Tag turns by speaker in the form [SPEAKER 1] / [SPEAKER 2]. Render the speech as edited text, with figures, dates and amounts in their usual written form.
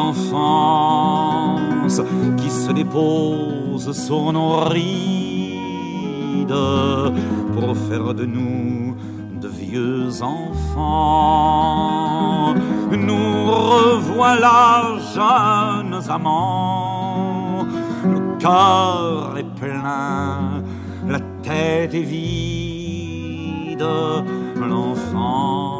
[SPEAKER 1] l'enfance qui se dépose sur nos rides pour faire de nous de vieux enfants. Nous revoilà jeunes amants, le cœur est plein, la tête est vide, l'enfant